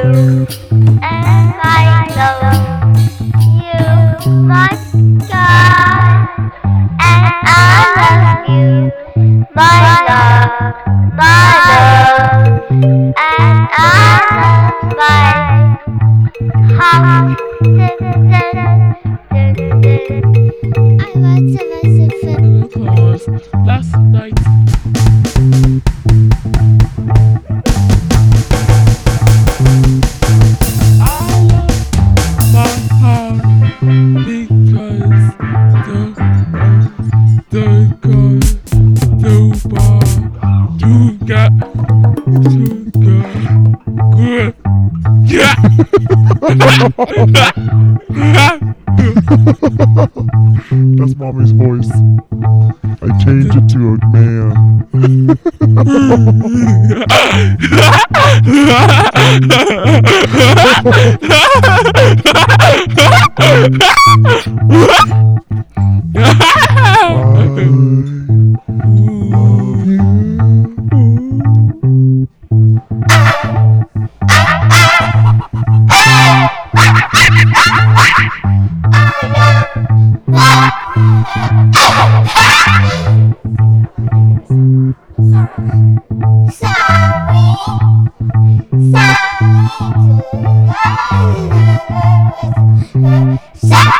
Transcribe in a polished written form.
and I love you, my God, and I love you, my love, and I love my heart. I want to listen to Because last night I lost my heart because the girl too far to get good. Yeah. That's mommy's voice. I changed it to a man. Sorry.